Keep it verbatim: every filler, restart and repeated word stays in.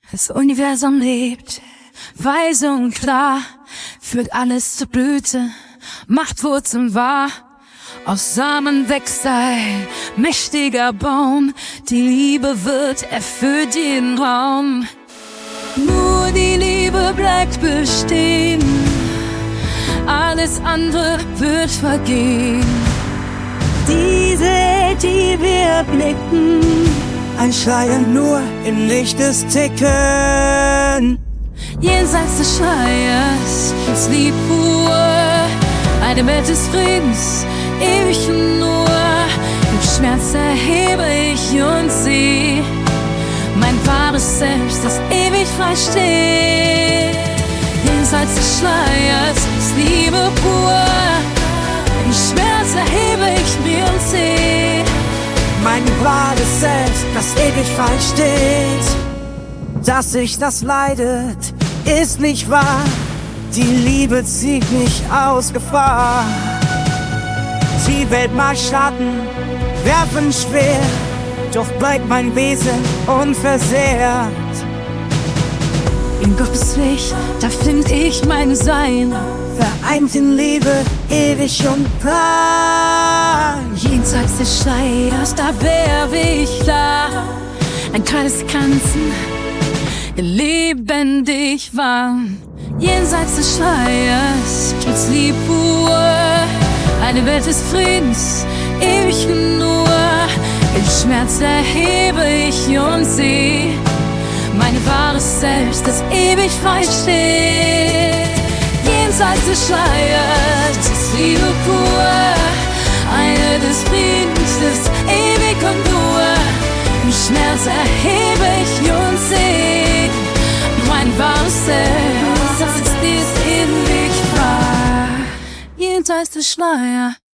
Das Universum lebt, weise und klar, führt alles zur Blüte, macht Wurzeln wahr. Aus Samen wächst ein mächtiger Baum, die Liebe wird erfüllt jeden Raum. Nur die Liebe bleibt bestehen, alles andere wird vergehen. Diese, die wir blicken, ein Schleier nur im Licht des Ticken. Jenseits des Schleiers ist Liebe pur, eine Welt des Friedens, ewig und nur. Im Schmerz erhebe ich und sehe mein wahres Selbst, das ewig frei steht. Jenseits des Schleiers ist Liebe pur, im Schmerz erhebe ich mir und sehe mein wahres Selbst, das ewig frei steht. Dass sich das leidet, ist nicht wahr. Die Liebe zieht mich aus Gefahr. Die Welt mag Schatten, werfen schwer, doch bleibt mein Wesen unversehrt. In Gottes Licht, da find ich mein Sein, vereint in Liebe, ewig und plan. Jenseits des Schleiers, da werfe ich da ein Kreis Kanzen, lebendig warm. Jenseits des Schleiers gibt's Liebe pur, eine Welt des Friedens, ewig und nur. Im Schmerz erhebe ich und seh mein wahres Selbst, das ewig frei steht. Jenseits des Schleiers ist Liebe pur, eine des Friedens ist ewig und nur. Im Schmerz erhebe ich und seh mein wahres Selbst, das ist dies ewig wahr. Jenseits des Schleiers.